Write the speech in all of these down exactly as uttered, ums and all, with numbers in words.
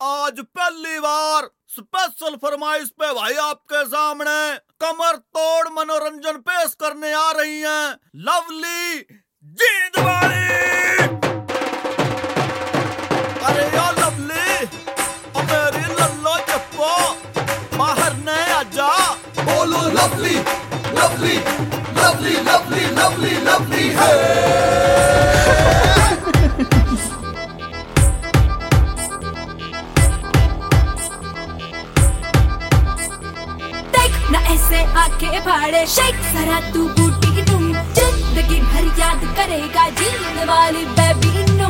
आज पहली बार स्पेशल फरमाइश पे भाई आपके सामने कमर तोड़ मनोरंजन पेश करने आ रही हैं लवली जींदवाली। अरे या लवली ओ मेरी लल्लो चप्पो बाहर न आजा। बोलो lovely lovely lovely lovely lovely lovely है। ना ऐसे आके फाड़े शेक जरा तू बूटी नू जिंदगी भर याद करेगा जीने वाली बेबी नू।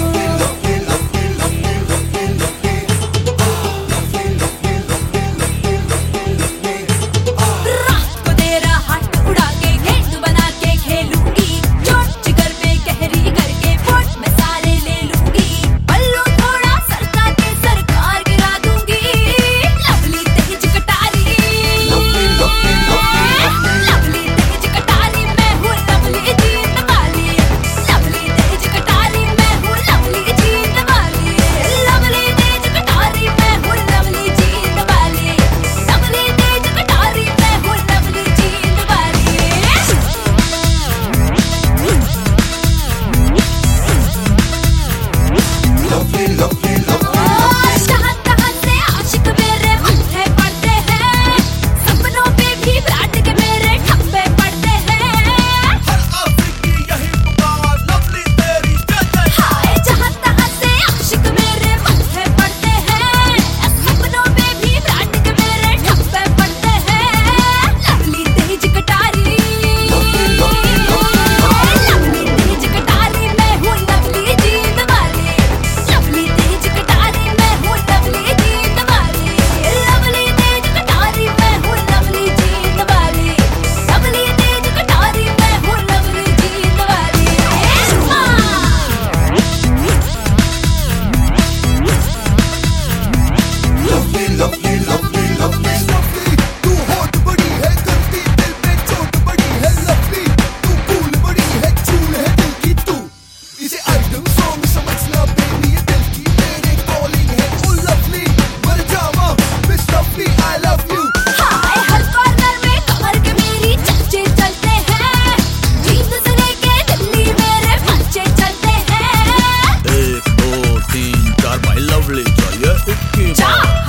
रात को तेरा हाथ उड़ा के गेंद बना के खेलूंगी चोट जिगर पे गहरी करके वोट में सारे ले लूंगी बल्लू थोड़ा सरका के सरकार गिरा दूंगी। लवली तेज कटारी लवली तेज कटारी मैं हूँ लवली जीत वाली। लवली तेज कटारी मैं हूँ लवली जीत वाली। लवली तेज कटारी मैं हूँ लवली जीत वाली। लवली तेज कटारी मैं हूँ लवली जीत वाली। लवली लवली जहाँ तहाँ से आशिक मेरे मत्थे पड़ते हैं सपनों पे भी ब्रांड के मेरे ठप्पे पड़ते हैं। हर अफ्रीकी यही पुकार लवली तेरी जय जय। हाय जहाँ तहाँ से आशिक मेरे मत्थे पड़ते हैं सपनों पे भी ब्रांड के मेरे ठप्पे पड़ते हैं। लवली तेज कटारी लवली तेज कटारी मैं हूँ लवली जीत वाली। लवली तेज कटारी मैं हूँ लवली जीत वाली। लवली तेज कटारी मैं हूँ लवली जीत वाली। लवली तेज कटारी मैं हूँ लवली जीत वाली। लवली लवली लवली लवली तू होठ बड़ी है करती दिल पे चोट बड़ी है लवली तू कूल बड़ी है चूल है दिल की तू इसे आइटम सॉन्ग समझना बेबी ये दिल की मेरे कॉलिंग है ओ लवली मर जावा miss lovely I love you. हाय हर कॉर्नर में कमर के मेरी चर्चे चलते हैं जींद से लेके दिल्ली मेरे पंचे चलते हैं। एक दो तीन चार भाई लवली चाहिए इक्की बार।